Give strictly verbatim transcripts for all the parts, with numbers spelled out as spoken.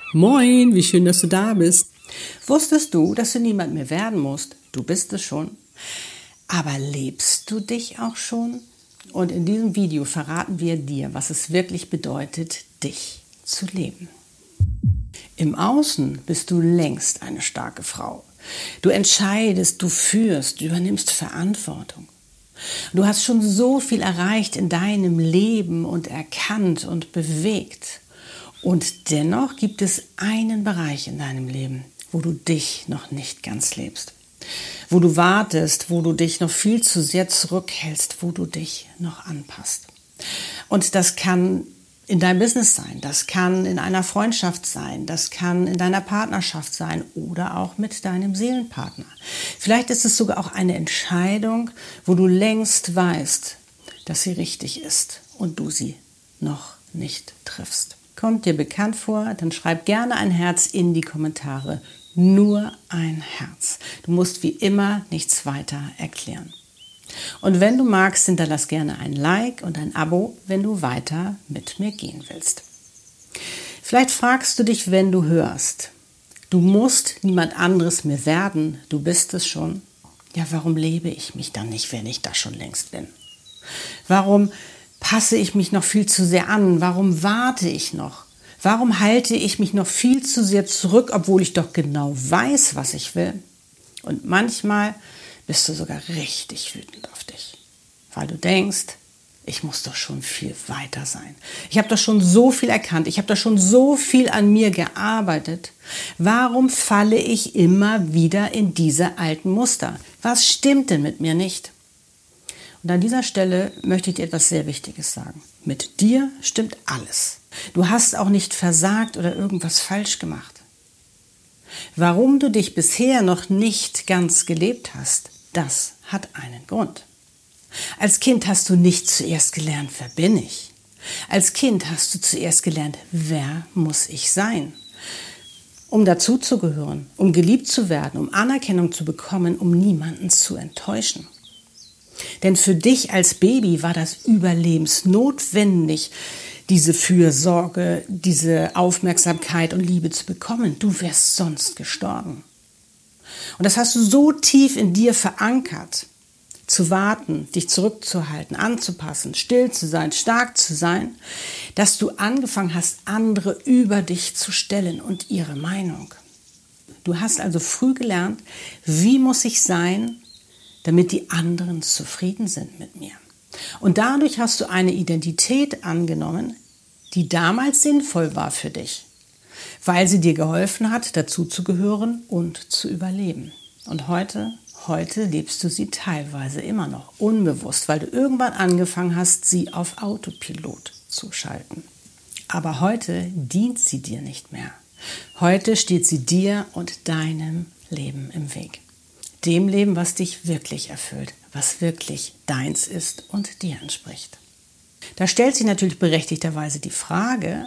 Moin, wie schön, dass du da bist. Wusstest du, dass du niemand mehr werden musst? Du bist es schon. Aber lebst du dich auch schon? Und in diesem Video verraten wir dir, was es wirklich bedeutet, dich zu leben. Im Außen bist du längst eine starke Frau. Du entscheidest, du führst, du übernimmst Verantwortung. Du hast schon so viel erreicht in deinem Leben und erkannt und bewegt. Und dennoch gibt es einen Bereich in deinem Leben, wo du dich noch nicht ganz lebst. Wo du wartest, wo du dich noch viel zu sehr zurückhältst, wo du dich noch anpasst. Und das kann in deinem Business sein, das kann in einer Freundschaft sein, das kann in deiner Partnerschaft sein oder auch mit deinem Seelenpartner. Vielleicht ist es sogar auch eine Entscheidung, wo du längst weißt, dass sie richtig ist und du sie noch nicht triffst. Kommt dir bekannt vor, dann schreib gerne ein Herz in die Kommentare. Nur ein Herz. Du musst wie immer nichts weiter erklären. Und wenn du magst, hinterlass gerne ein Like und ein Abo, wenn du weiter mit mir gehen willst. Vielleicht fragst du dich, wenn du hörst, du musst niemand anderes mehr werden, du bist es schon. Ja, warum lebe ich mich dann nicht, wenn ich das schon längst bin? Warum passe ich mich noch viel zu sehr an? Warum warte ich noch? Warum halte ich mich noch viel zu sehr zurück, obwohl ich doch genau weiß, was ich will? Und manchmal bist du sogar richtig wütend auf dich, weil du denkst, ich muss doch schon viel weiter sein. Ich habe doch schon so viel erkannt, ich habe doch schon so viel an mir gearbeitet. Warum falle ich immer wieder in diese alten Muster? Was stimmt denn mit mir nicht? Und an dieser Stelle möchte ich dir etwas sehr Wichtiges sagen. Mit dir stimmt alles. Du hast auch nicht versagt oder irgendwas falsch gemacht. Warum du dich bisher noch nicht ganz gelebt hast, das hat einen Grund. Als Kind hast du nicht zuerst gelernt, wer bin ich? Als Kind hast du zuerst gelernt, wer muss ich sein? Um dazuzugehören, um geliebt zu werden, um Anerkennung zu bekommen, um niemanden zu enttäuschen. Denn für dich als Baby war das überlebensnotwendig, diese Fürsorge, diese Aufmerksamkeit und Liebe zu bekommen. Du wärst sonst gestorben. Und das hast du so tief in dir verankert, zu warten, dich zurückzuhalten, anzupassen, still zu sein, stark zu sein, dass du angefangen hast, andere über dich zu stellen und ihre Meinung. Du hast also früh gelernt, wie muss ich sein, damit die anderen zufrieden sind mit mir. Und dadurch hast du eine Identität angenommen, die damals sinnvoll war für dich, weil sie dir geholfen hat, dazuzugehören und zu überleben. Und heute, heute lebst du sie teilweise immer noch unbewusst, weil du irgendwann angefangen hast, sie auf Autopilot zu schalten. Aber heute dient sie dir nicht mehr. Heute steht sie dir und deinem Leben im Weg. Dem Leben, was dich wirklich erfüllt, was wirklich deins ist und dir entspricht. Da stellt sich natürlich berechtigterweise die Frage,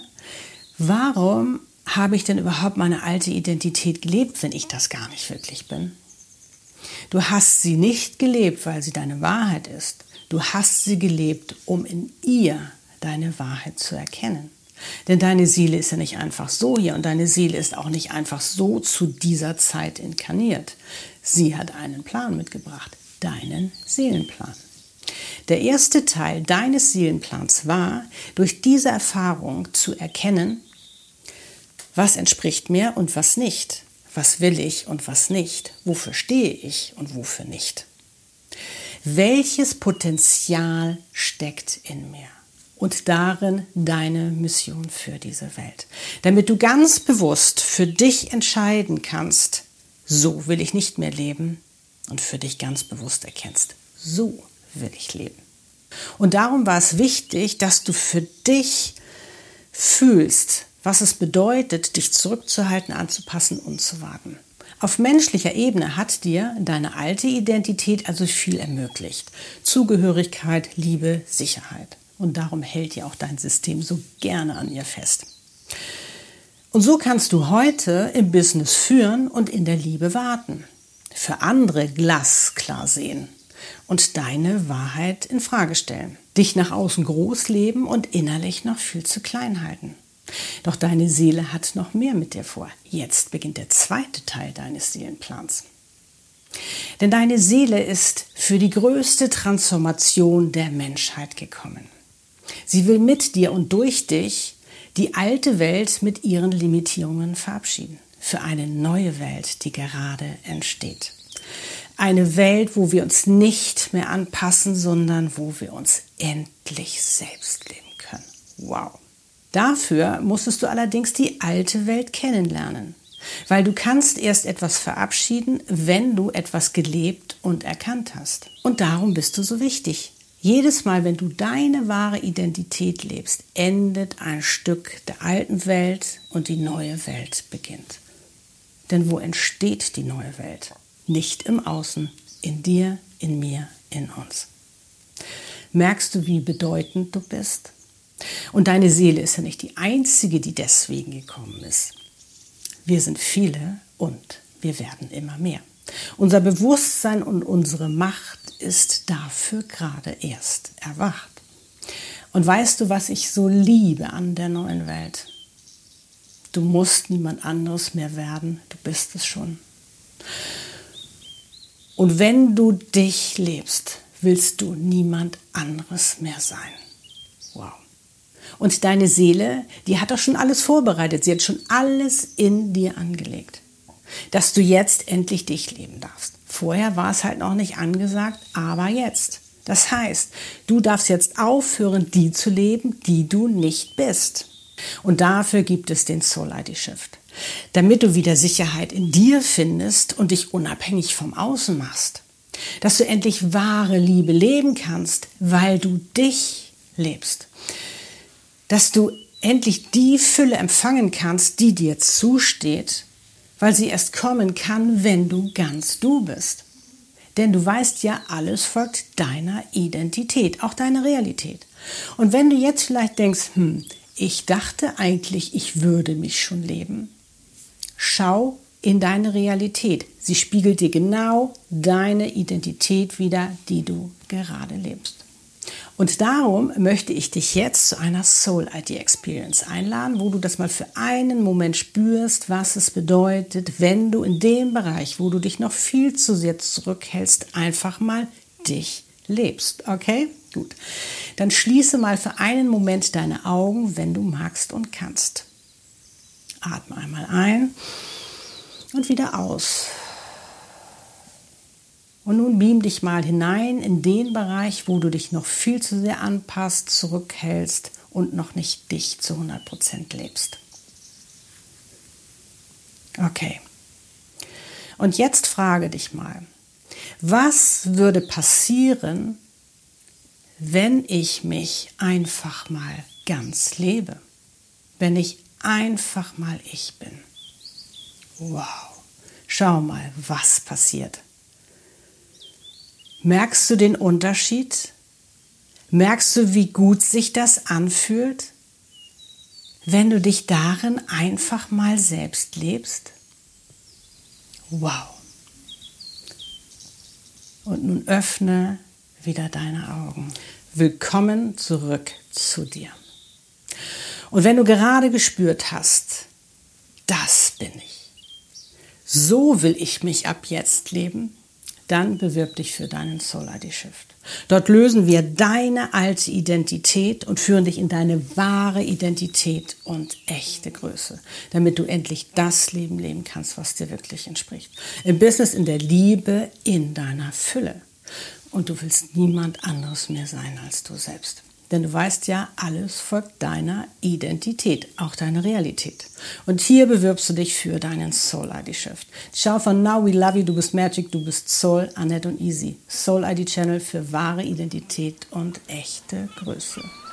warum habe ich denn überhaupt meine alte Identität gelebt, wenn ich das gar nicht wirklich bin? Du hast sie nicht gelebt, weil sie deine Wahrheit ist. Du hast sie gelebt, um in ihr deine Wahrheit zu erkennen. Denn deine Seele ist ja nicht einfach so hier und deine Seele ist auch nicht einfach so zu dieser Zeit inkarniert. Sie hat einen Plan mitgebracht, deinen Seelenplan. Der erste Teil deines Seelenplans war, durch diese Erfahrung zu erkennen, was entspricht mir und was nicht, was will ich und was nicht, wofür stehe ich und wofür nicht. Welches Potenzial steckt in mir? Und darin deine Mission für diese Welt. Damit du ganz bewusst für dich entscheiden kannst, so will ich nicht mehr leben und für dich ganz bewusst erkennst, so will ich leben. Und darum war es wichtig, dass du für dich fühlst, was es bedeutet, dich zurückzuhalten, anzupassen und zu warten. Auf menschlicher Ebene hat dir deine alte Identität also viel ermöglicht. Zugehörigkeit, Liebe, Sicherheit. Und darum hält dir auch dein System so gerne an ihr fest. Und so kannst du heute im Business führen und in der Liebe warten. Für andere glasklar sehen und deine Wahrheit in Frage stellen. Dich nach außen groß leben und innerlich noch viel zu klein halten. Doch deine Seele hat noch mehr mit dir vor. Jetzt beginnt der zweite Teil deines Seelenplans. Denn deine Seele ist für die größte Transformation der Menschheit gekommen. Sie will mit dir und durch dich die alte Welt mit ihren Limitierungen verabschieden. Für eine neue Welt, die gerade entsteht. Eine Welt, wo wir uns nicht mehr anpassen, sondern wo wir uns endlich selbst leben können. Wow! Dafür musstest du allerdings die alte Welt kennenlernen. Weil du kannst erst etwas verabschieden, wenn du etwas gelebt und erkannt hast. Und darum bist du so wichtig. Jedes Mal, wenn du deine wahre Identität lebst, endet ein Stück der alten Welt und die neue Welt beginnt. Denn wo entsteht die neue Welt? Nicht im Außen, in dir, in mir, in uns. Merkst du, wie bedeutend du bist? Und deine Seele ist ja nicht die einzige, die deswegen gekommen ist. Wir sind viele und wir werden immer mehr. Unser Bewusstsein und unsere Macht ist dafür gerade erst erwacht. Und weißt du, was ich so liebe an der neuen Welt? Du musst niemand anderes mehr werden, du bist es schon. Und wenn du dich lebst, willst du niemand anderes mehr sein. Wow. Und deine Seele, die hat doch schon alles vorbereitet. Sie hat schon alles in dir angelegt, dass du jetzt endlich dich leben darfst. Vorher war es halt noch nicht angesagt, aber jetzt. Das heißt, du darfst jetzt aufhören, die zu leben, die du nicht bist. Und dafür gibt es den Soul I D Shift. Damit du wieder Sicherheit in dir findest und dich unabhängig vom Außen machst. Dass du endlich wahre Liebe leben kannst, weil du dich lebst. Dass du endlich die Fülle empfangen kannst, die dir zusteht, weil sie erst kommen kann, wenn du ganz du bist. Denn du weißt ja, alles folgt deiner Identität, auch deiner Realität. Und wenn du jetzt vielleicht denkst, hm, ich dachte eigentlich, ich würde mich schon leben, schau in deine Realität. Sie spiegelt dir genau deine Identität wider, die du gerade lebst. Und darum möchte ich dich jetzt zu einer Soul I D Experience einladen, wo du das mal für einen Moment spürst, was es bedeutet, wenn du in dem Bereich, wo du dich noch viel zu sehr zurückhältst, einfach mal dich lebst. Okay? Gut. Dann schließe mal für einen Moment deine Augen, wenn du magst und kannst. Atme einmal ein und wieder aus. Und nun beam dich mal hinein in den Bereich, wo du dich noch viel zu sehr anpasst, zurückhältst und noch nicht dich zu hundert Prozent lebst. Okay. Und jetzt frage dich mal, was würde passieren, wenn ich mich einfach mal ganz lebe? Wenn ich einfach mal ich bin? Wow. Schau mal, was passiert. Merkst du den Unterschied? Merkst du, wie gut sich das anfühlt, wenn du dich darin einfach mal selbst lebst? Wow. Und nun öffne wieder deine Augen. Willkommen zurück zu dir. Und wenn du gerade gespürt hast, das bin ich, so will ich mich ab jetzt leben, dann bewirb dich für deinen Soul I D Shift. Dort lösen wir deine alte Identität und führen dich in deine wahre Identität und echte Größe, damit du endlich das Leben leben kannst, was dir wirklich entspricht. Im Business, in der Liebe, in deiner Fülle. Und du willst niemand anderes mehr sein als du selbst. Denn du weißt ja, alles folgt deiner Identität, auch deiner Realität. Und hier bewirbst du dich für deinen Soul I D Shift. Schau von Now We Love You, du bist Magic, du bist Soul, Annette und Easy. Soul I D Channel für wahre Identität und echte Größe.